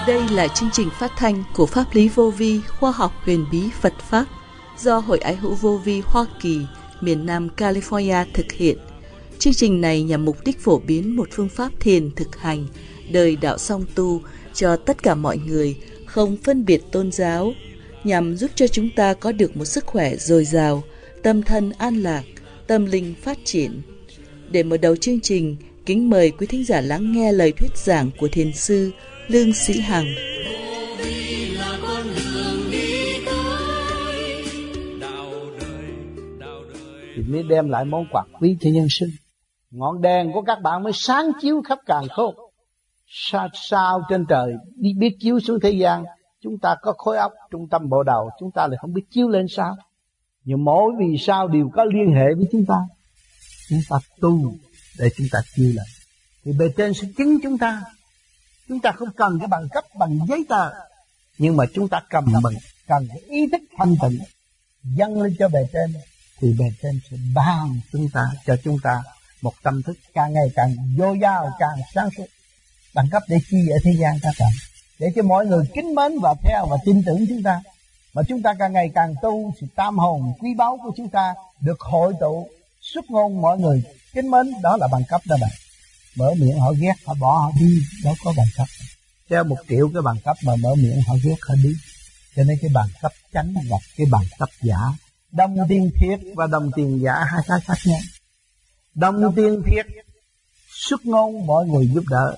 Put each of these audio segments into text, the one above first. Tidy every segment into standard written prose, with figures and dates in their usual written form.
Đây là chương trình phát thanh của Pháp lý vô vi khoa học huyền bí Phật Pháp do Hội Ái hữu vô vi Hoa Kỳ, miền Nam California thực hiện. Chương trình này nhằm mục đích phổ biến một phương pháp thiền thực hành, đời đạo song tu cho tất cả mọi người, không phân biệt tôn giáo, nhằm giúp cho chúng ta có được một sức khỏe dồi dào, tâm thân an lạc, tâm linh phát triển. Để mở đầu chương trình, kính mời quý thính giả lắng nghe lời thuyết giảng của Thiền sư Lương Sĩ Hằng. Thì mới đem lại món quà quý cho nhân sinh. Ngọn đèn của các bạn mới sáng chiếu khắp càn khôn. Sao trên trời đi biết chiếu xuống thế gian. Chúng ta có khối óc trung tâm bộ đầu, chúng ta lại không biết chiếu lên sao. Nhưng mỗi vì sao đều có liên hệ với chúng ta. Chúng ta tu để chúng ta chiếu lên. Thì bề trên sẽ chứng chúng ta. Chúng ta không cần cái bằng cấp, bằng giấy tờ, nhưng mà chúng ta cần cái ý thức thanh tịnh dâng lên cho bề trên, thì bề trên sẽ ban cho chúng ta một tâm thức càng ngày càng dồi dào, càng sáng suốt. Bằng cấp để chi ở thế gian các bạn? Để cho mọi người kính mến và theo và tin tưởng chúng ta. Mà chúng ta càng ngày càng tu thì tâm hồn quý báu của chúng ta được hội tụ, xuất ngôn mọi người kính mến, đó là bằng cấp đó bạn. Mở miệng họ ghét, họ bỏ họ đi, đó có bằng cấp. Theo 1 triệu cái bằng cấp mà mở miệng họ ghét họ đi. Cho nên cái bằng cấp chánh gặp cái bằng cấp giả. Đồng tiền thiệt và đồng tiền giả hai cái khác nhau. Đồng tiền thiệt xuất ngôn mọi người giúp đỡ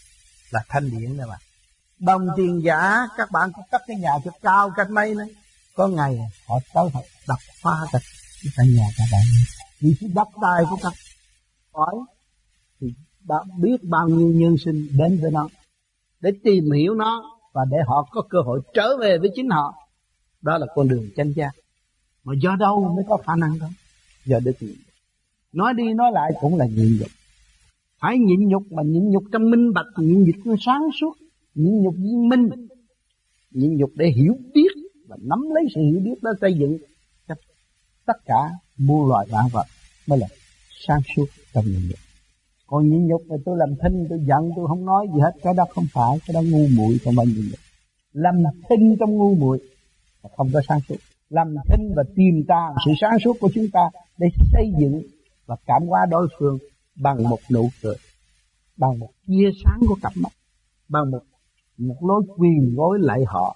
là thanh điển đó bạn. Đồng tiền giả các bạn có cất cái nhà cho cao cách mấy nữa, có ngày họ tới họ đập phá cái căn nhà các bạn. Vì cái đất đai của các hỏi thì bạn biết bao nhiêu nhân sinh đến với nó để tìm hiểu nó và để họ có cơ hội trở về với chính họ. Đó là con đường chánh giác. Mà do đâu mới có khả năng đó? Do đức nhịn. Nói đi nói lại cũng là nhịn nhục. Phải nhịn nhục, mà nhịn nhục trong minh bạch, nhịn nhục trong sáng suốt, nhịn nhục viên minh, nhịn nhục để hiểu biết và nắm lấy sự hiểu biết đó xây dựng cho tất cả muôn loài vạn vật mới là sáng suốt trong nhịn nhục. Còn nhịn nhục là tôi làm thinh, tôi giận, tôi không nói gì hết, cái đó không phải, cái đó ngu muội. Còn mà nhịn nhục làm thinh trong ngu muội và không có sáng suốt, làm thinh và tìm tàng sự sáng suốt của chúng ta để xây dựng và cảm hóa đối phương bằng một nụ cười, bằng một tia sáng của cặp mắt, bằng một lối quỳ gối lạy họ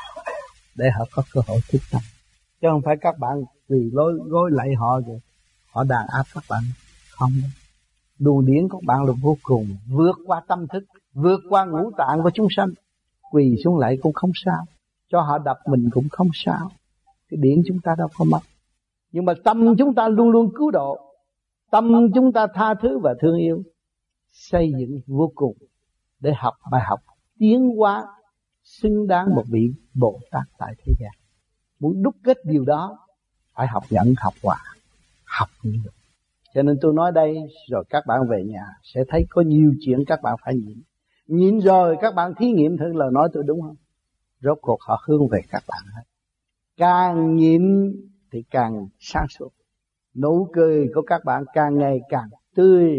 để họ có cơ hội thức tâm. Chứ không phải các bạn quỳ gối lạy họ rồi họ đàn áp các bạn. Không. Luồng điển của bạn là vô cùng, vượt qua tâm thức, vượt qua ngũ tạng của chúng sanh. Quỳ xuống lạy cũng không sao, cho họ đập mình cũng không sao. Cái điển chúng ta đâu có mất. Nhưng mà tâm chúng ta luôn luôn cứu độ, tâm chúng ta tha thứ và thương yêu, xây dựng vô cùng để học bài học tiến hóa xứng đáng một vị Bồ Tát tại thế gian. Muốn đúc kết điều đó phải học nhận, học hòa, học nhịn nhục. Cho nên tôi nói đây rồi các bạn về nhà sẽ thấy có nhiều chuyện các bạn phải nhịn. Nhịn rồi các bạn thí nghiệm thử lời nói tôi đúng không? Rốt cuộc họ hướng về các bạn hết. Càng nhịn thì càng sáng suốt. Nụ cười của các bạn càng ngày càng tươi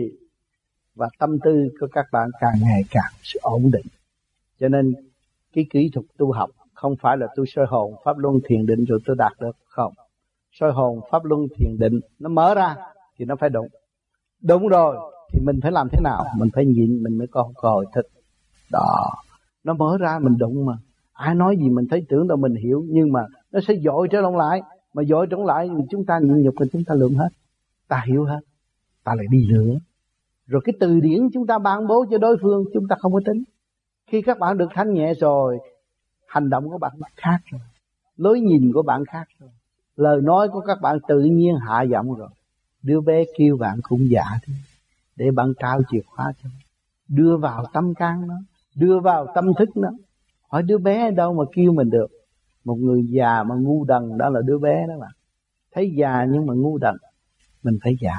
và tâm tư của các bạn càng ngày càng ổn định. Cho nên cái kỹ thuật tu học không phải là tôi soi hồn pháp luân thiền định rồi tôi đạt được. Không. Soi hồn pháp luân thiền định nó mở ra thì nó phải đúng. Đúng rồi thì mình phải làm thế nào? Mình phải nhịn, mình mới có cơ hội thức. Đó. Nó mở ra mình đụng mà. Ai nói gì mình thấy tưởng đâu mình hiểu, nhưng mà nó sẽ dội trở lại. Mà dội trở lại chúng ta nhịn nhục thì chúng ta lượng hết. Ta hiểu hết. Ta lại đi nữa. Rồi cái từ điển chúng ta ban bố cho đối phương chúng ta không có tính. Khi các bạn được thanh nhẹ rồi, hành động của bạn khác rồi, lối nhìn của bạn khác rồi, lời nói của các bạn tự nhiên hạ giọng rồi. Đứa bé kêu bạn cũng dạ thôi, để bạn trao chìa khóa cho, đưa vào tâm can nó, đưa vào tâm thức nó. Hỏi đứa bé đâu mà kêu mình được? Một người già mà ngu đần đó là đứa bé đó bạn. Thấy già nhưng mà ngu đần, mình phải già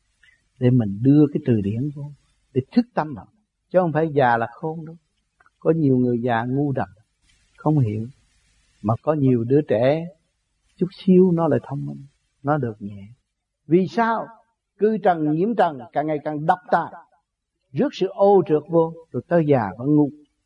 để mình đưa cái từ điển vô để thức tâm vào, chứ không phải già là khôn đâu. Có nhiều người già ngu đần không hiểu, mà có nhiều đứa trẻ chút xíu nó lại thông minh, nó được nhẹ. Vì sao? Cư trần nhiễm trần càng ngày càng độc tài, rước sự ô trượt vô, rồi tới già vẫn ngu.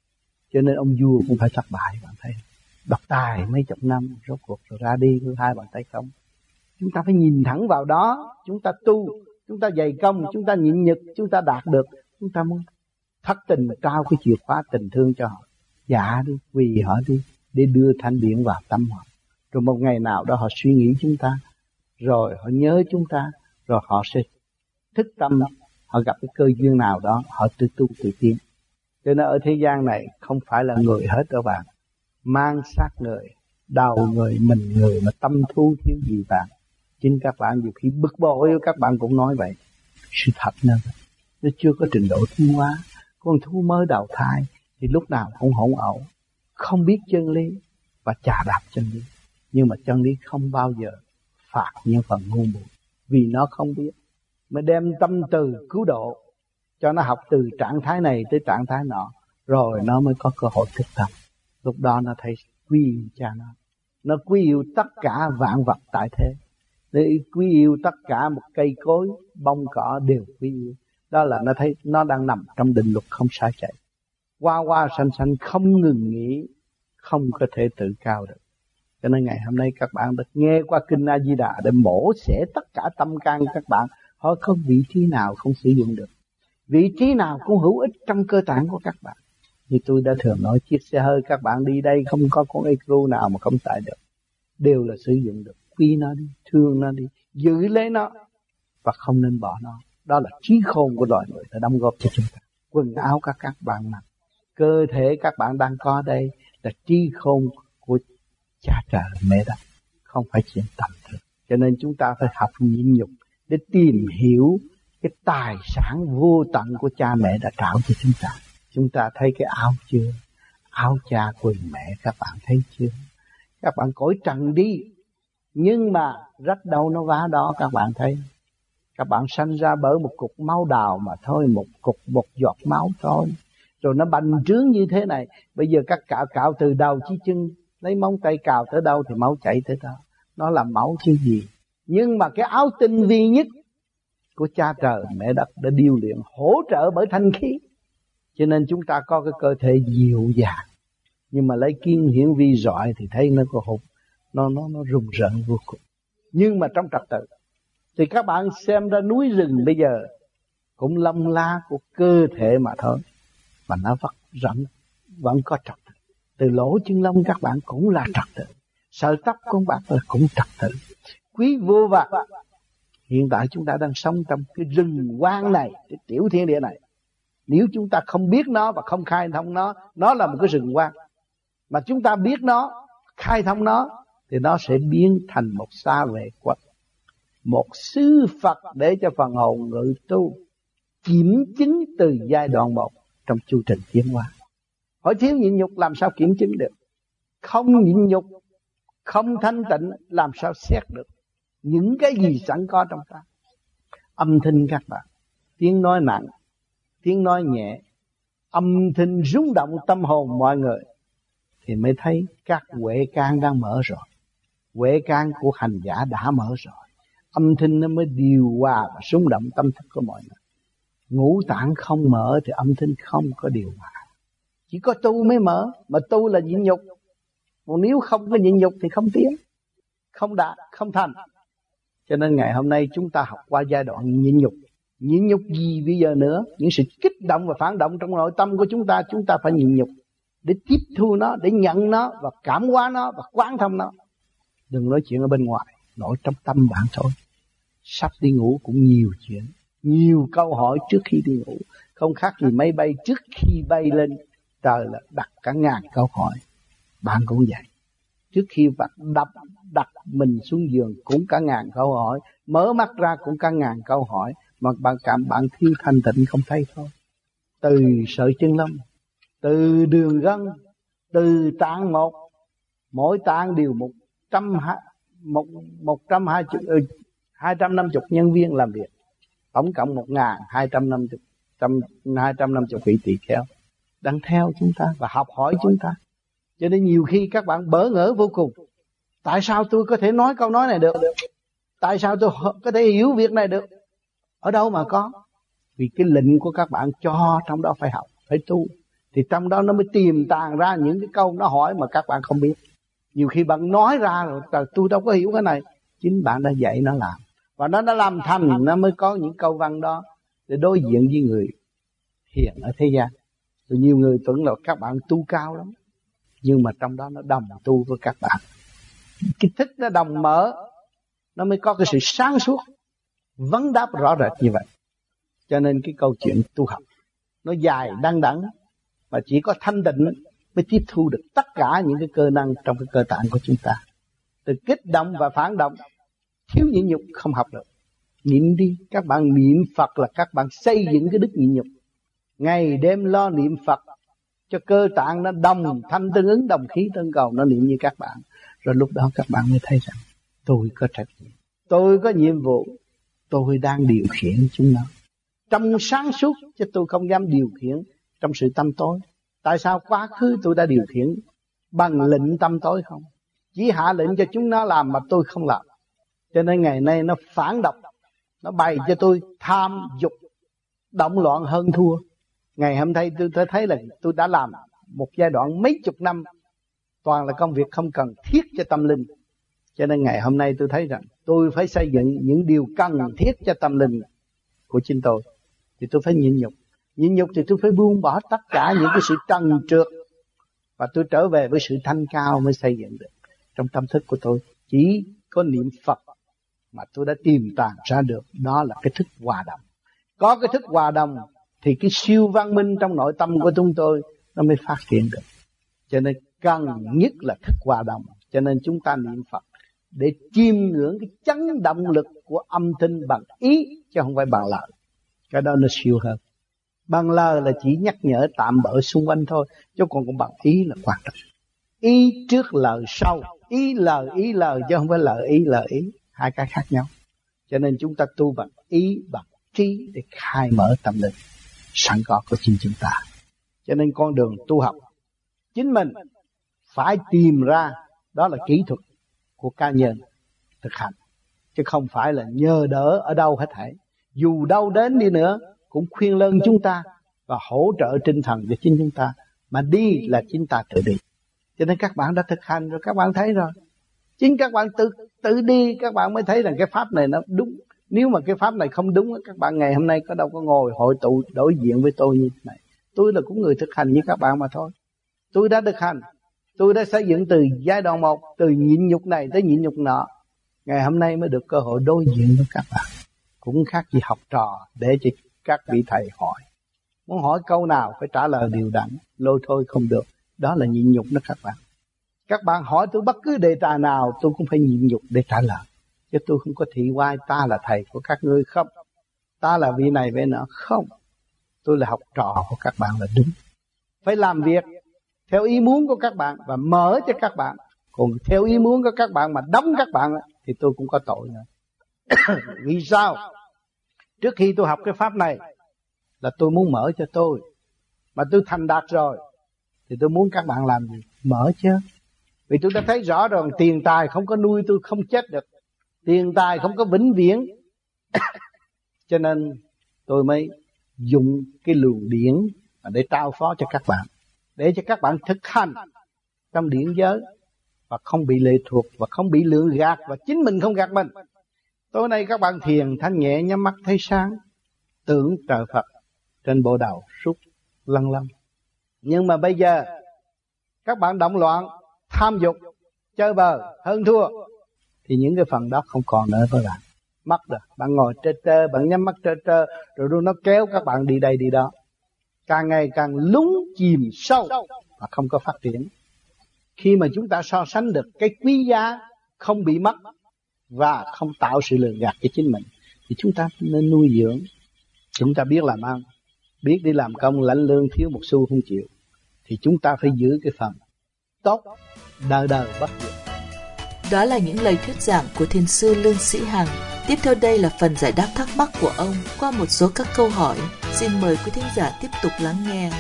Cho nên ông vua cũng phải thất bại, bạn thấy. Độc tài mấy chục năm, rốt cuộc rồi ra đi với hai bàn tay không. Chúng ta phải nhìn thẳng vào đó, chúng ta tu, chúng ta dày công, chúng ta nhịn nhục, chúng ta đạt được, chúng ta muốn thất tình trao cái chìa khóa tình thương cho họ. Dạ đi, vì họ đi, để đưa thanh điển vào tâm họ. Rồi một ngày nào đó họ suy nghĩ chúng ta, rồi họ nhớ chúng ta, rồi họ sẽ thức tâm, họ gặp cái cơ duyên nào đó, họ tự tu tự tiến. Cho nên ở thế gian này không phải là người hết các bạn. Mang xác người, đầu người, mình người mà tâm thu thiếu gì bạn. Chính các bạn nhiều khi bực bội, các bạn cũng nói vậy. Sự thật nên nó chưa có trình độ tiến hóa. Con thú mới đầu thai thì lúc nào cũng hỗn ẩu, không biết chân lý và chà đạp chân lý. Nhưng mà chân lý không bao giờ phạt những phần ngu muội, vì nó không biết. Mới đem tâm từ cứu độ, cho nó học từ trạng thái này tới trạng thái nọ, rồi nó mới có cơ hội thức tâm. Lúc đó nó thấy quý yêu cha nó quý yêu tất cả vạn vật tại thế, nó quý yêu tất cả một cây cối, bông cỏ đều quý yêu. Đó là nó thấy nó đang nằm trong định luật không sai chạy, qua qua sanh sanh không ngừng nghỉ, không có thể tự cao được. Cho nên ngày hôm nay các bạn được nghe qua kinh A Di Đà để mổ xẻ tất cả tâm can các bạn. Họ không vị trí nào không sử dụng được, vị trí nào cũng hữu ích trong cơ tạng của các bạn. Như tôi đã thường nói, chiếc xe hơi các bạn đi đây không có con ecru nào mà không xài được, đều là sử dụng được. Quý nó đi, thương nó đi, giữ lấy nó và không nên bỏ nó. Đó là trí khôn của loài người đã đóng góp cho chúng ta. Quần áo các bạn mặc, cơ thể các bạn đang có đây là trí khôn của cha trời mẹ đất, không phải chuyện tầm thường. Cho nên chúng ta phải học nhịn nhục để tìm hiểu cái tài sản vô tận của cha mẹ đã trao cho chúng ta. Chúng ta thấy cái áo chưa? Áo cha quần mẹ các bạn thấy chưa? Các bạn cõi trần đi, nhưng mà rách đâu nó vá đó, các bạn thấy. Các bạn sanh ra bởi một cục máu đào mà thôi, một giọt máu thôi. Rồi nó bành trướng như thế này. Bây giờ các cạo từ đầu chí chân, lấy móng tay cào tới đâu thì máu chảy tới đó. Nó là máu chứ gì. Nhưng mà cái áo tinh vi nhất của cha trời mẹ đất đã điêu luyện, hỗ trợ bởi thanh khí. Cho nên chúng ta có cái cơ thể dịu dàng. Nhưng mà lấy kiên hiển vi rọi thì thấy nó có hụt, nó rùng rợn vô cùng. Nhưng mà trong trật tự thì các bạn xem ra núi rừng bây giờ cũng lông la của cơ thể mà thôi, mà nó vẫn có trật tự. Từ lỗ chân lông các bạn cũng là trật tự, sợi tóc của các bạn là cũng trật tự. Quý vô vạc, hiện tại chúng ta đang sống trong cái rừng hoang này, cái tiểu thiên địa này. Nếu chúng ta không biết nó và không khai thông nó là một cái rừng hoang. Mà chúng ta biết nó, khai thông nó, thì nó sẽ biến thành một xa vệ quốc, một sư Phật để cho phần hồn ngự tu kiểm chứng từ giai đoạn 1 trong chu trình tiến hóa. Hỏi thiếu nhịn nhục làm sao kiểm chứng được? Không nhịn nhục, không thanh tịnh làm sao xét được những cái gì sẵn có trong ta. Âm thanh các bạn, tiếng nói nặng, tiếng nói nhẹ, âm thanh rung động tâm hồn mọi người, thì mới thấy các huệ can đang mở rồi. Huệ can của hành giả đã mở rồi. Âm thanh nó mới điều hòa và rung động tâm thức của mọi người. Ngũ tạng không mở thì âm thanh không có điều hòa. Chỉ có tu mới mở, mà tu là nhịn nhục. Còn nếu không có nhịn nhục thì không tiến, không đạt, không thành. Cho nên ngày hôm nay chúng ta học qua giai đoạn nhịn nhục. Nhịn nhục gì bây giờ nữa? Những sự kích động và phản động trong nội tâm của chúng ta phải nhịn nhục để tiếp thu nó, để nhận nó và cảm hóa nó và quán thông nó. Đừng nói chuyện ở bên ngoài, nội trong tâm bạn thôi. Sắp đi ngủ cũng nhiều chuyện, nhiều câu hỏi trước khi đi ngủ. Không khác gì máy bay trước khi bay lên trời là đặt cả ngàn câu hỏi. Bạn cũng vậy. Trước khi bạn đặt mình xuống giường cũng cả ngàn câu hỏi. Mở mắt ra cũng cả ngàn câu hỏi. Mà bạn thiếu thanh tịnh không thấy thôi. Từ sợi chân lông, từ đường gân, từ tạng một, mỗi tạng đều 250 nhân viên làm việc, tổng cộng 1.250 vị tỳ kheo đang theo chúng ta và học hỏi chúng ta. Cho nên nhiều khi các bạn bỡ ngỡ vô cùng. Tại sao tôi có thể nói câu nói này được? Tại sao tôi có thể hiểu việc này được? Ở đâu mà có? Vì cái lệnh của các bạn cho trong đó phải học, phải tu. Thì trong đó nó mới tiềm tàng ra những cái câu nó hỏi mà các bạn không biết. Nhiều khi bạn nói ra rồi tôi đâu có hiểu cái này, chính bạn đã dạy nó làm, và nó đã làm thành, nó mới có những câu văn đó để đối diện với người hiền ở thế gian. Rồi nhiều người tưởng là các bạn tu cao lắm, nhưng mà trong đó nó đồng tu với các bạn. Cái thức nó đồng mở, nó mới có cái sự sáng suốt, vấn đáp rõ rệt như vậy. Cho nên cái câu chuyện tu học nó dài đăng đẵng, mà chỉ có thanh tịnh mới tiếp thu được tất cả những cái cơ năng trong cái cơ tạng của chúng ta. Từ kích động và phản động, thiếu nhịn nhục không học được. Niệm đi, các bạn niệm Phật là các bạn xây dựng cái đức nhịn nhục. Ngày đêm lo niệm Phật cho cơ tạng nó đồng thanh tương ứng, đồng khí tương cầu, nó niệm như các bạn. Rồi lúc đó các bạn mới thấy rằng tôi có trách nhiệm, tôi có nhiệm vụ, tôi đang điều khiển chúng nó trong sáng suốt, chứ tôi không dám điều khiển trong sự tâm tối. Tại sao quá khứ tôi đã điều khiển bằng lệnh tâm tối không? Chỉ hạ lệnh cho chúng nó làm mà tôi không làm. Cho nên ngày nay nó phản động, nó bày cho tôi tham dục, động loạn hơn thua. Ngày hôm nay tôi thấy là tôi đã làm một giai đoạn mấy chục năm, toàn là công việc không cần thiết cho tâm linh. Cho nên ngày hôm nay tôi thấy rằng tôi phải xây dựng những điều cần thiết cho tâm linh của chính tôi. Thì tôi phải nhịn nhục. Nhịn nhục thì tôi phải buông bỏ tất cả những cái sự trần trượt, và tôi trở về với sự thanh cao mới xây dựng được. Trong tâm thức của tôi chỉ có niệm Phật mà tôi đã tìm tàng ra được, đó là cái thức hòa đồng. Có cái thức hòa đồng thì cái siêu văn minh trong nội tâm của chúng tôi nó mới phát triển được. Cho nên cần nhất là thức hòa đồng. Cho nên chúng ta niệm Phật để chiêm ngưỡng cái chấn động lực của âm thanh bằng ý, chứ không phải bằng lời. Cái đó nó siêu hơn. Bằng lời là chỉ nhắc nhở tạm bỡ xung quanh thôi, chứ còn bằng ý là quan trọng. Ý trước lời sau, ý lời chứ không phải lời ý, hai cái khác nhau. Cho nên chúng ta tu bằng ý, bằng trí để khai mở tâm linh sẵn có của chính chúng ta. Cho nên con đường tu học chính mình phải tìm ra, đó là kỹ thuật của cá nhân thực hành, chứ không phải là nhờ đỡ ở đâu hết thảy. Dù đâu đến đi nữa cũng khuyên lơn chúng ta và hỗ trợ tinh thần cho chính chúng ta, mà đi là chính ta tự đi. Cho nên các bạn đã thực hành rồi, các bạn thấy rồi. Chính các bạn tự đi, các bạn mới thấy rằng cái pháp này nó đúng. Nếu mà cái pháp này không đúng, các bạn ngày hôm nay có đâu có ngồi hội tụ đối diện với tôi như thế này. Tôi là cũng người thực hành như các bạn mà thôi. Tôi đã thực hành, tôi đã xây dựng từ giai đoạn 1, từ nhịn nhục này tới nhịn nhục nọ. Ngày hôm nay mới được cơ hội đối diện với các bạn. Cũng khác gì học trò để cho các vị thầy hỏi. Muốn hỏi câu nào phải trả lời đều đặn, lôi thôi không được. Đó là nhịn nhục đó các bạn. Các bạn hỏi tôi bất cứ đề tài nào, tôi cũng phải nhịn nhục để trả lời. Chứ tôi không có thị oai ta là thầy của các ngươi không, ta là vị này vị nọ không. Tôi là học trò của các bạn là đúng. Phải làm việc theo ý muốn của các bạn và mở cho các bạn. Còn theo ý muốn của các bạn mà đóng các bạn thì tôi cũng có tội nữa. Vì sao? Trước khi tôi học cái pháp này là tôi muốn mở cho tôi, mà tôi thành đạt rồi thì tôi muốn các bạn làm gì? Mở chứ. Vì tôi đã thấy rõ rồi, tiền tài không có nuôi tôi không chết được, tiền tài không có vĩnh viễn. Cho nên tôi mới dùng cái luồng điển để trao phó cho các bạn, để cho các bạn thực hành trong điển giới và không bị lệ thuộc và không bị lừa gạt, và chính mình không gạt mình. Tối nay các bạn thiền thanh nhẹ, nhắm mắt thấy sáng, tưởng trời Phật trên bộ đầu suốt lăn lăn. Nhưng mà bây giờ các bạn động loạn, tham dục, chơi bời, hơn thua, thì những cái phần đó không còn nữa với bạn. Mất rồi, bạn ngồi trơ, bạn nhắm mắt trơ, rồi nó kéo các bạn đi đây đi đó, càng ngày càng lún chìm sâu và không có phát triển. Khi mà chúng ta so sánh được cái quý giá không bị mất và không tạo sự lừa gạt cho chính mình, thì chúng ta nên nuôi dưỡng. Chúng ta biết làm ăn, biết đi làm công lãnh lương thiếu một xu không chịu, thì chúng ta phải giữ cái phần tốt đời đời bất diệt. Đó là những lời thuyết giảng của Thiền sư Lương Sĩ Hằng. Tiếp theo đây là phần giải đáp thắc mắc của ông qua một số các câu hỏi. Xin mời quý thính giả tiếp tục lắng nghe.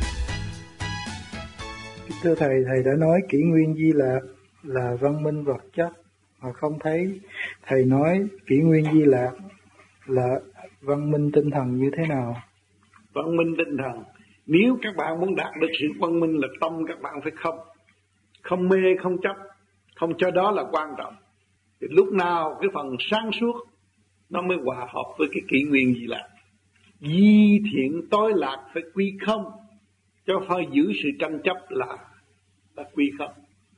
Thưa thầy, thầy đã nói kỷ nguyên Di Lạc là văn minh vật chất, mà không thấy thầy nói kỷ nguyên Di Lạc là văn minh tinh thần như thế nào? Văn minh tinh thần Nếu các bạn muốn đạt được sự văn minh là tâm các bạn phải không mê, không chấp, không cho đó là quan trọng. Thì lúc nào cái phần sáng suốt nó mới hòa hợp với cái kỷ nguyên gì là di thiện tối lạc phải quy không, cho phải giữ sự tranh chấp là quy không,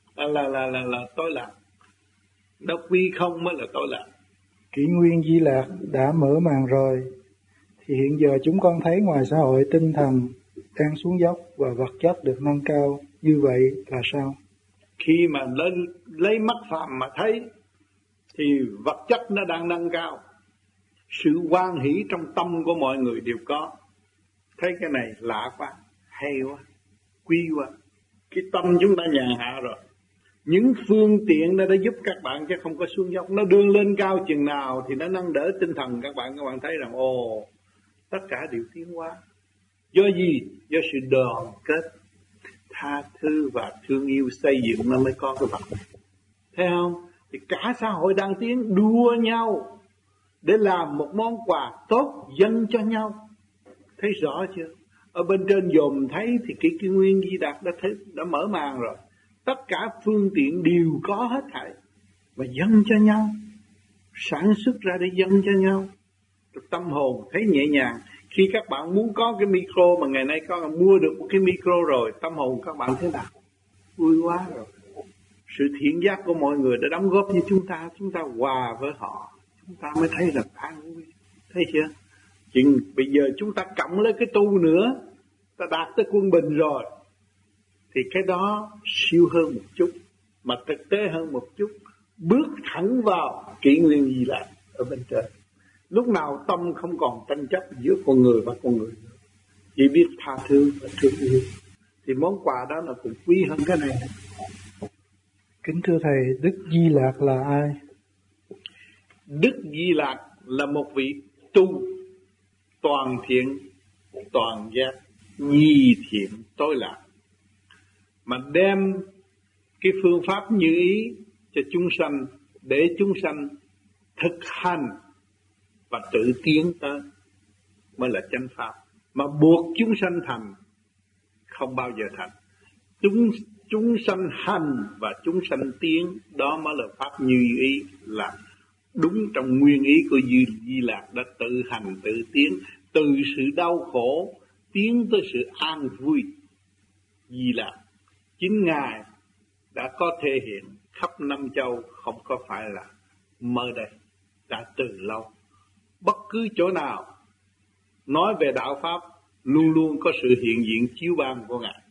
là tối lạc. Nó quy không mới là tối lạc. Kỷ nguyên di lạc đã mở màn rồi, thì hiện giờ chúng con thấy ngoài xã hội tinh thần đang xuống dốc và vật chất được nâng cao, như vậy là sao? Khi mà lấy mắt phàm mà thấy thì vật chất nó đang nâng cao, sự hoan hỷ trong tâm của mọi người đều có. Thấy cái này lạ quá, hay quá, quý quá. Cái tâm chúng ta nhàn hạ rồi. Những phương tiện đã giúp các bạn chứ không có xuống dốc. Nó đưa lên cao chừng nào thì nó nâng đỡ tinh thần các bạn thấy rằng tất cả đều tiến hóa. Do gì? Do sự đoàn kết, tha thứ và thương yêu xây dựng nó mới có cái vật này. Thấy không? Thì cả xã hội đang tiến đua nhau để làm một món quà tốt dâng cho nhau. Thấy rõ chưa? Ở bên trên dòm thấy thì cái kỷ nguyên Di Đạt đã mở màn rồi. Tất cả phương tiện đều có hết thảy và dâng cho nhau, sản xuất ra để dâng cho nhau. Tâm hồn thấy nhẹ nhàng. Khi các bạn muốn có cái micro mà ngày nay có mua được một cái micro rồi, tâm hồn các bạn thế nào? Vui quá rồi. Sự thiện giác của mọi người đã đóng góp cho chúng ta hòa với họ, chúng ta mới thấy là an vui. Thấy chưa? Chừng bây giờ chúng ta cộng lấy cái tu nữa, ta đạt tới quân bình rồi, thì cái đó siêu hơn một chút, mà thực tế hơn một chút, bước thẳng vào kỷ nguyên Di Lạc ở bên trên. Lúc nào tâm không còn tranh chấp giữa con người và con người nữa, chỉ biết tha thứ và thương yêu, thì món quà đó là cũng quý hơn cái này. Kính thưa Thầy, Đức Di Lạc là ai? Đức Di Lạc là một vị tu toàn thiện, toàn giác, nhi thiện, tối lạc, mà đem cái phương pháp như ý cho chúng sanh, để chúng sanh thực hành và tự tiến tới mới là chánh pháp. Mà buộc chúng sanh thành không bao giờ thành. Chúng sanh hành và chúng sanh tiến, đó mới là pháp như ý, là đúng trong nguyên ý của Di Lạc đã tự hành tự tiến, từ sự đau khổ tiến tới sự an vui. Di Lạc chính Ngài đã có thể hiện khắp năm châu, không có phải là mơ đây, đã từ lâu. Bất cứ chỗ nào nói về đạo pháp luôn luôn có sự hiện diện chiếu ban của Ngài.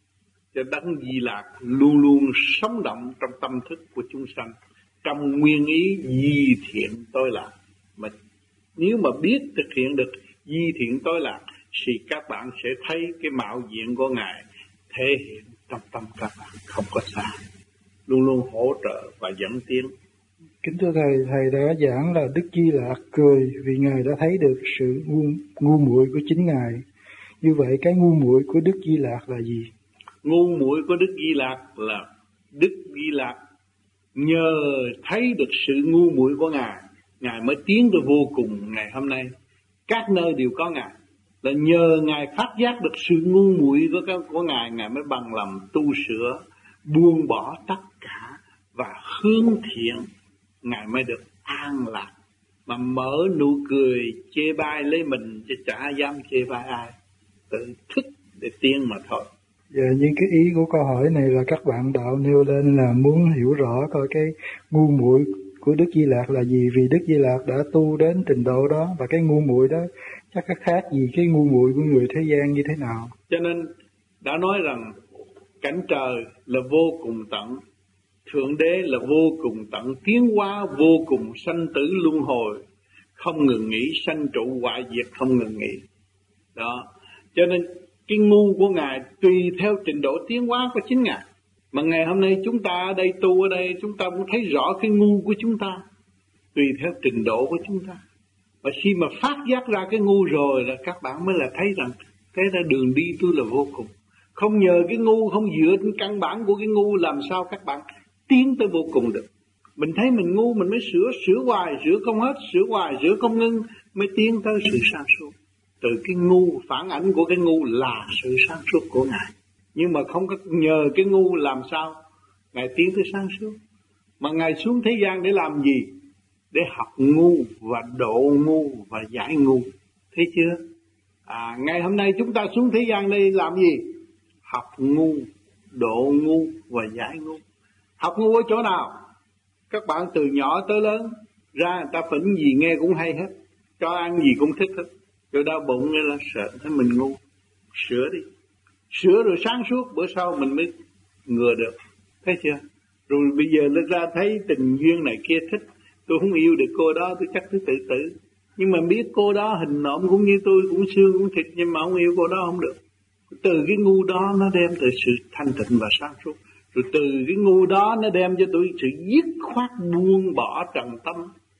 Cho Đấng Di Lạc luôn luôn sống động trong tâm thức của chúng sanh, trong nguyên ý di thiện tối lạc. Mà nếu mà biết thực hiện được di thiện tối lạc thì các bạn sẽ thấy cái mạo diện của Ngài thể hiện trong tâm các bạn, không có xa, luôn luôn hỗ trợ và dẫn tiến. Kính thưa Thầy, Thầy đã giảng là Đức Di Lạc cười vì Ngài đã thấy được sự ngu muội của chính Ngài. Như vậy cái ngu muội của Đức Di Lạc là gì? Ngu muội của Đức Di Lạc là Đức Di Lạc nhờ thấy được sự ngu muội của Ngài mới tiến tới vô cùng ngày hôm nay. Các nơi đều có Ngài, là nhờ Ngài phát giác được sự ngu muội của Ngài mới bằng lòng tu sửa, buông bỏ tất cả và hướng thiện, Ngài mới được an lạc. Mà mở nụ cười chê bai lấy mình chứ chả dám chê bai ai, tự thức để tiến mà thôi. Dạ, những cái ý của câu hỏi này là các bạn đạo nêu lên là muốn hiểu rõ coi cái ngu muội của Đức Di Lạc là gì, vì Đức Di Lạc đã tu đến trình độ đó, và cái ngu muội đó chắc khác gì cái ngu muội của người thế gian như thế nào. Cho nên đã nói rằng cảnh trời là vô cùng tận, Thượng Đế là vô cùng tận, tiến hóa vô cùng, sanh tử luân hồi không ngừng nghỉ, sanh trụ hoại diệt không ngừng nghỉ. Đó, cho nên cái ngu của Ngài tùy theo trình độ tiến hóa của chính Ngài. Mà ngày hôm nay chúng ta ở đây tu ở đây, chúng ta cũng thấy rõ cái ngu của chúng ta, tùy theo trình độ của chúng ta. Và khi mà phát giác ra cái ngu rồi là các bạn mới là thấy rằng cái là đường đi tôi là vô cùng. Không nhờ cái ngu, không dựa trên căn bản của cái ngu, làm sao các bạn tiến tới vô cùng được. Mình thấy mình ngu mình mới sửa hoài, sửa không hết, sửa hoài, sửa không ngưng, mới tiến tới sự sáng suốt. Từ cái ngu, phản ảnh của cái ngu là sự sáng suốt của Ngài. Nhưng mà không có nhờ cái ngu làm sao Ngài tiến tới sáng suốt. Mà Ngài xuống thế gian để làm gì? Để học ngu và độ ngu và giải ngu. Thấy chưa? Ngày hôm nay chúng ta xuống thế gian đây làm gì? Học ngu, độ ngu và giải ngu. Học ngu ở chỗ nào? Các bạn từ nhỏ tới lớn ra người ta phỉnh gì nghe cũng hay hết, cho ăn gì cũng thích hết. Rồi đau bụng nghe là sợ thấy mình ngu. Sửa đi. Sửa rồi sáng suốt, bữa sau mình mới ngừa được. Thấy chưa? Rồi bây giờ lên ra thấy tình duyên này kia thích, tôi không yêu được cô đó, tôi chắc tôi tự tử. Nhưng mà biết cô đó hình nộm cũng như tôi, cũng xương cũng thịt, nhưng mà không yêu cô đó không được. Từ cái ngu đó nó đem tới sự thanh tịnh và sáng suốt. Rồi từ cái ngu đó nó đem cho tôi sự dứt khoát buông bỏ trần tâm.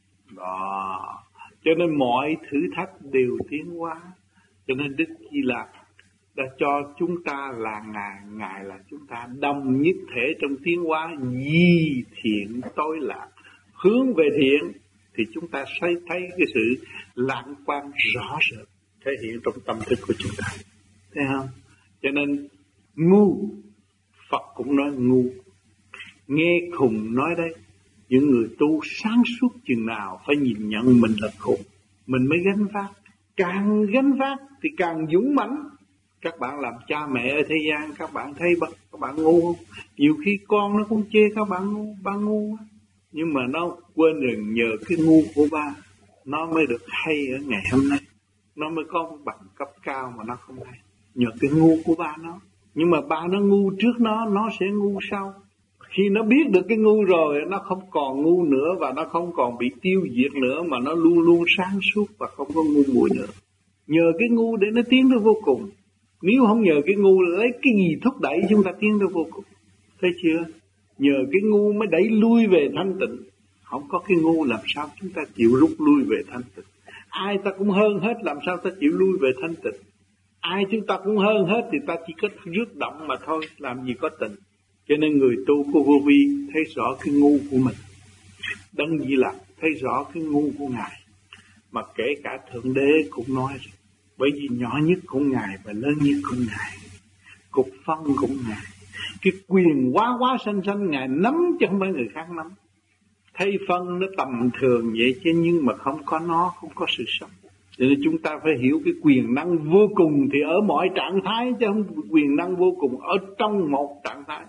Đó. Cho nên mọi thử thách đều tiến hóa. Cho nên Đức Di Lặc đã cho chúng ta là Ngài là chúng ta đồng nhất thể trong tiến hóa, di thiện tối lạc. Hướng về thiện thì chúng ta sẽ thấy cái sự lạc quan rõ rệt thể hiện trong tâm thức của chúng ta. Thấy không? Cho nên ngu, Phật cũng nói ngu. Nghe khùng nói đấy, những người tu sáng suốt chừng nào phải nhìn nhận mình là khùng, mình mới gánh vác. Càng gánh vác thì càng dũng mãnh. Các bạn làm cha mẹ ở thế gian, các bạn thấy các bạn ngu không? Nhiều khi con nó cũng chê các bạn ngu. Nhưng mà nó quên rồi, nhờ cái ngu của ba nó mới được hay ở ngày hôm nay. Nó mới có bằng cấp cao mà nó không hay, nhờ cái ngu của ba nó. Nhưng mà ba nó ngu trước nó sẽ ngu sau. Khi nó biết được cái ngu rồi, nó không còn ngu nữa và nó không còn bị tiêu diệt nữa, mà nó luôn luôn sáng suốt và không có ngu muội nữa. Nhờ cái ngu để nó tiến tới vô cùng. Nếu không nhờ cái ngu, lấy cái gì thúc đẩy chúng ta tiến tới vô cùng? Thấy chưa? Nhờ cái ngu mới đẩy lui về thanh tịnh. Không có cái ngu làm sao chúng ta chịu rút lui về thanh tịnh? Ai ta cũng hơn hết, làm sao ta chịu lui về thanh tịnh? Ai chúng ta cũng hơn hết thì ta chỉ có rước động mà thôi, làm gì có tịnh. Cho nên người tu của Vô Vi thấy rõ cái ngu của mình. Đấng Di Lặc thấy rõ cái ngu của Ngài. Mà kể cả Thượng Đế cũng nói rồi. Bởi vì nhỏ nhất của Ngài và lớn nhất của Ngài, cục phân của Ngài, cái quyền quá sanh Ngài nắm chứ không phải người khác nắm. Thấy phân nó tầm thường vậy chứ, nhưng mà không có nó, không có sự sống. Cho nên chúng ta phải hiểu cái quyền năng vô cùng thì ở mọi trạng thái, chứ không quyền năng vô cùng ở trong một trạng thái.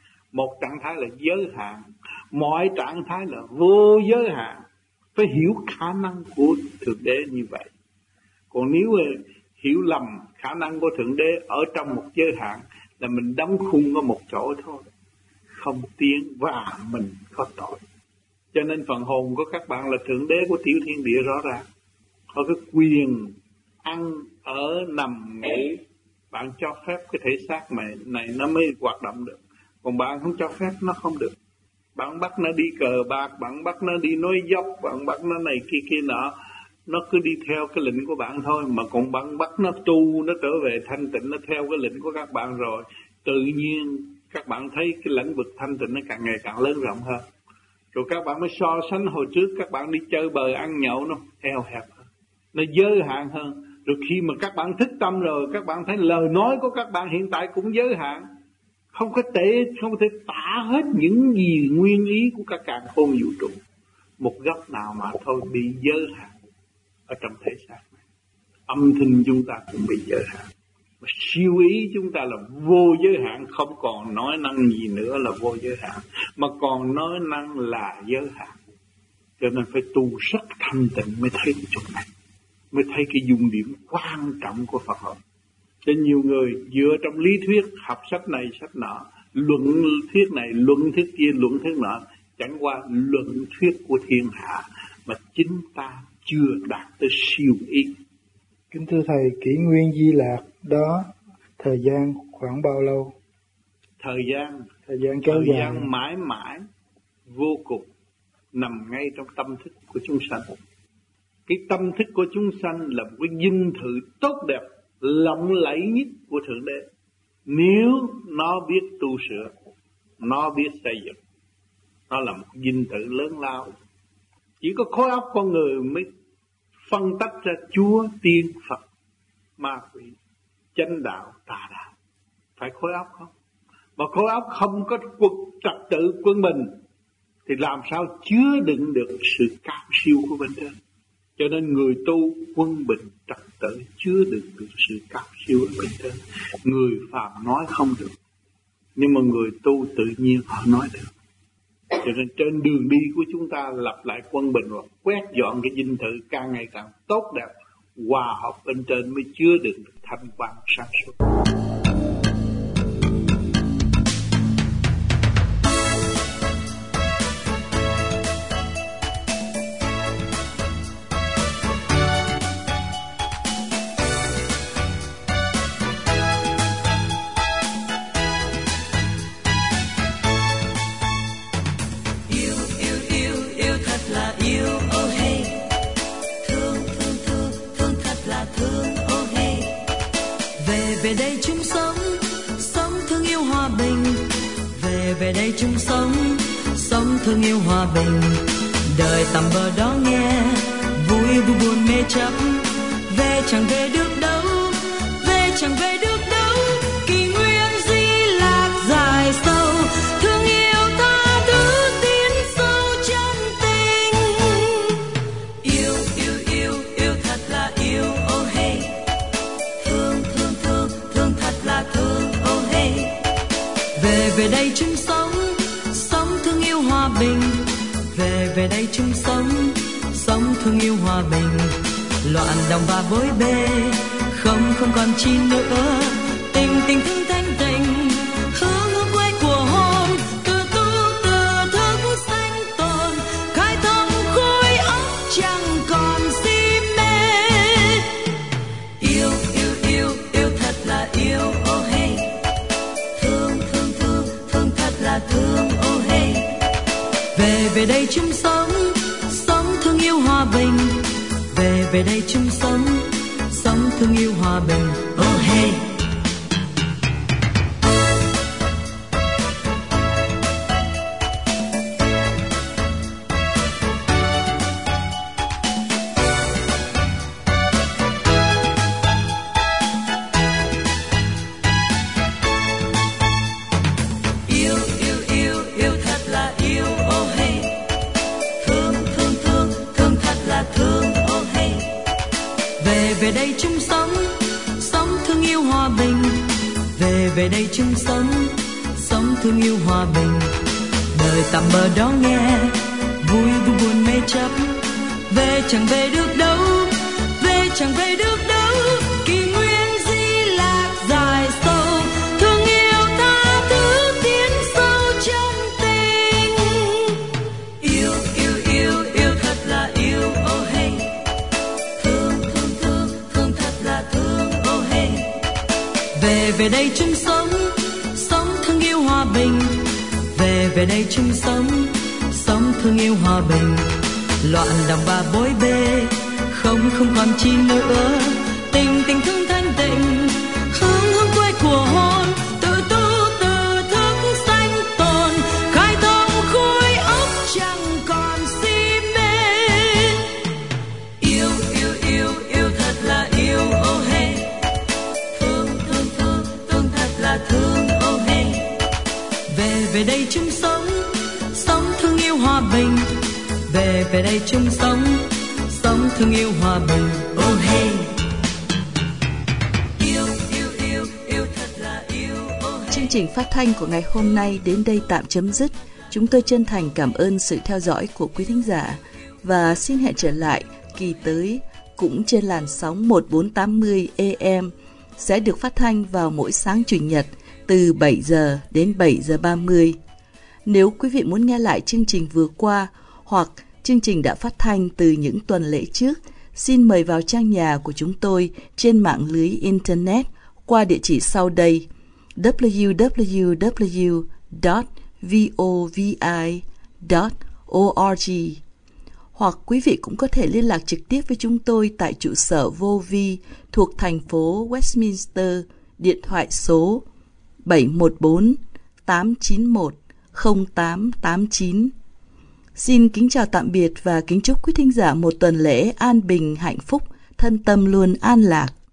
Một trạng thái là giới hạn, mọi trạng thái là vô giới hạn. Phải hiểu khả năng của Thượng Đế như vậy. Còn nếu hiểu lầm khả năng của Thượng Đế ở trong một giới hạn là mình đóng khung ở một chỗ thôi, không tiến và mình có tội. Cho nên phần hồn của các bạn là Thượng Đế của tiểu thiên địa rõ ràng. Có cái quyền ăn, ở, nằm, ngủ. Bạn cho phép cái thể xác này nó mới hoạt động được. Còn bạn không cho phép nó không được. Bạn bắt nó đi cờ bạc, bạn bắt nó đi nói dốc, bạn bắt nó này kia nọ. Nó cứ đi theo cái lệnh của bạn thôi. Mà còn bạn bắt nó tu, nó trở về thanh tịnh, nó theo cái lệnh của các bạn rồi, tự nhiên các bạn thấy cái lĩnh vực thanh tịnh nó càng ngày càng lớn rộng hơn. Rồi các bạn mới so sánh hồi trước các bạn đi chơi bời ăn nhậu, nó eo hẹp hơn, nó giới hạn hơn. Rồi khi mà các bạn thức tâm rồi, các bạn thấy lời nói của các bạn hiện tại cũng giới hạn. Không có thể tả hết những gì nguyên ý của các càn khôn vũ trụ. Một góc nào mà thôi bị giới hạn ở trong thể xác này. Âm thanh chúng ta cũng bị giới hạn. Mà siêu ý chúng ta là vô giới hạn, không còn nói năng gì nữa là vô giới hạn, mà còn nói năng là giới hạn. Cho nên phải tu rất thanh tịnh mới thấy cái chỗ này, mới thấy cái dung điểm quan trọng của Phật học. Cho nhiều người dựa trong lý thuyết, học sách này sách nọ, luận thuyết này luận thuyết kia luận thuyết nọ, chẳng qua luận thuyết của thiên hạ mà chính ta chưa đạt tới siêu ý. Kính thưa Thầy, kỷ nguyên Di Lạc đó thời gian khoảng bao lâu? Thời gian kéo dài, mãi mãi vô cùng, nằm ngay trong tâm thức của chúng sanh. Cái tâm thức của chúng sanh là một cái dinh thự tốt đẹp, lộng lẫy nhất của Thượng Đế. Nếu nó biết tu sửa, nó biết xây dựng, nó là một dinh thự lớn lao. Chỉ có khối óc con người mới phân tách ra Chúa, Tiên, Phật. ma quỷ, chánh đạo, tà đạo. Phải khối óc không? Mà khối óc không có trật tự quân bình thì làm sao chứa đựng được sự cao siêu của bên trên. Cho nên người tu quân bình trật tự chứa đựng được sự cao siêu ở bên trên. Người phàm nói không được, nhưng mà người tu tự nhiên họ nói được. Cho nên trên đường đi của chúng ta lập lại quân bình và quét dọn cái dinh thự càng ngày càng tốt đẹp, hòa hợp bên trên mới chứa đựng được thanh quan sáng suốt. Về đây chung sống, sống thương yêu hòa bình. Về đây chung sống, sống thương yêu hòa bình. Đời tầm bờ đó nghe, vui vui buồn mê chấp. Về chẳng về được đâu, về chẳng về được đâu. Kỷ nguyên di lạc dài sâu, thương yêu tha thứ tiến sâu chân tình. Yêu yêu yêu yêu thật là yêu, oh hey. Về đây chung sống, sống thương yêu hòa bình. Về đây chung sống, sống thương yêu hòa bình. Loạn đồng và bối bê, không còn chi nữa. Tình thương thanh tịnh, hướng quay của hồn. Từ tu từ thức sanh tồn, khai thông khối óc chẳng còn si mê. Yêu yêu yêu yêu thật là yêu, oh hey. Thương oh hey. Về đây chung sống, sống thương yêu hòa bình. Về đây chung sống, sống thương yêu hòa bình, oh hey. Về đây chung sống, sống thương yêu hòa bình. Về đây chung sống, sống thương yêu hòa bình. Đời tạm bờ đó nghe, vui vui buồn mê chấp. Về chẳng về được đâu, về chẳng về được đâu. Kỷ nguyên di lạc dài sâu, thương yêu tha thứ tiến sâu chân tình. Yêu yêu yêu yêu thật là yêu, oh hey. Về đây chung sống, sống thương yêu hòa bình. Về đây chung sống, sống thương yêu hòa bình. Loạn đồng và bối bê, không còn chi nữa. Tình thương thanh tịnh, hướng quay của hồn. Từ tu từ thức sanh tồn, khai thông khối óc chẳng còn si mê. Yêu yêu yêu yêu thật là yêu, oh hey. Thương oh hey. Về đây chung sống, sống thương yêu hòa bình. Về đây chung sống, sống thương yêu hòa bình, oh hey. Yêu yêu yêu yêu thật là yêu, oh hey. Chương trình phát thanh của ngày hôm nay đến đây tạm chấm dứt. Chúng tôi chân thành cảm ơn sự theo dõi của quý thính giả và xin hẹn trở lại kỳ tới cũng trên làn sóng 1480 AM sẽ được phát thanh vào mỗi sáng Chủ nhật từ 7 giờ đến 7 giờ 30. Nếu quý vị muốn nghe lại chương trình vừa qua hoặc chương trình đã phát thanh từ những tuần lễ trước, xin mời vào trang nhà của chúng tôi trên mạng lưới Internet qua địa chỉ sau đây: www.vovi.org. Hoặc quý vị cũng có thể liên lạc trực tiếp với chúng tôi tại trụ sở Vô Vi thuộc thành phố Westminster, điện thoại số 714-891-0889. Xin kính chào tạm biệt và kính chúc quý thính giả một tuần lễ an bình, hạnh phúc, thân tâm luôn an lạc.